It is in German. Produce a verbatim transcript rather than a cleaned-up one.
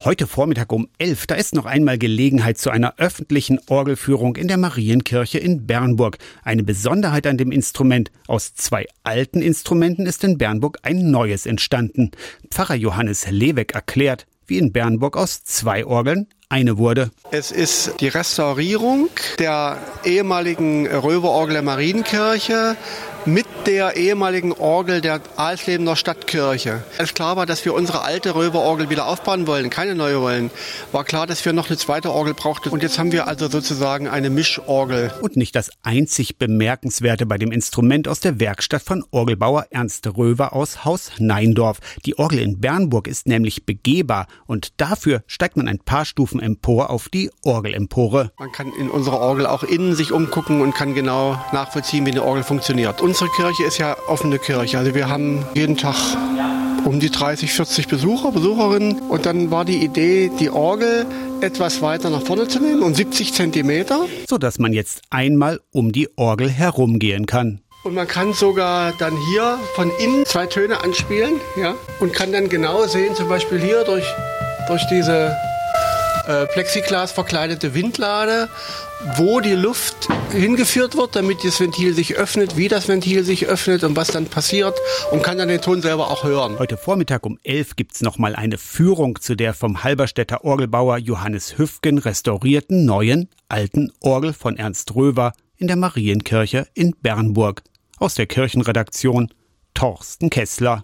Heute Vormittag um elf, da ist noch einmal Gelegenheit zu einer öffentlichen Orgelführung in der Marienkirche in Bernburg. Eine Besonderheit an dem Instrument: aus zwei alten Instrumenten ist in Bernburg ein neues entstanden. Pfarrer Johannes Leweck erklärt, wie in Bernburg aus zwei Orgeln eine wurde. Es ist die Restaurierung der ehemaligen Röverorgel der Marienkirche mit der ehemaligen Orgel der Alslebener Stadtkirche. Als klar war, dass wir unsere alte Röverorgel wieder aufbauen wollen, keine neue wollen, war klar, dass wir noch eine zweite Orgel brauchten. Und jetzt haben wir also sozusagen eine Mischorgel. Und nicht das einzig Bemerkenswerte bei dem Instrument aus der Werkstatt von Orgelbauer Ernst Röver aus Haus Neindorf. Die Orgel in Bernburg ist nämlich begehbar und dafür steigt man ein paar Stufen empor auf die Orgelempore. Man kann in unserer Orgel auch innen sich umgucken und kann genau nachvollziehen, wie eine Orgel funktioniert. Unsere Kirche ist ja offene Kirche. Also wir haben jeden Tag um die dreißig, vierzig Besucher, Besucherinnen. Und dann war die Idee, die Orgel etwas weiter nach vorne zu nehmen, um siebzig Zentimeter. Sodass man jetzt einmal um die Orgel herumgehen kann. Und man kann sogar dann hier von innen zwei Töne anspielen, ja, und kann dann genau sehen, zum Beispiel hier durch, durch diese äh, Plexiglas verkleidete Windlade, wo die Luft hingeführt wird, damit das Ventil sich öffnet, wie das Ventil sich öffnet und was dann passiert, und kann dann den Ton selber auch hören. Heute Vormittag um elf gibt's noch mal eine Führung zu der vom Halberstädter Orgelbauer Johannes Hüfgen restaurierten neuen alten Orgel von Ernst Röver in der Marienkirche in Bernburg. Aus der Kirchenredaktion Thorsten Kessler.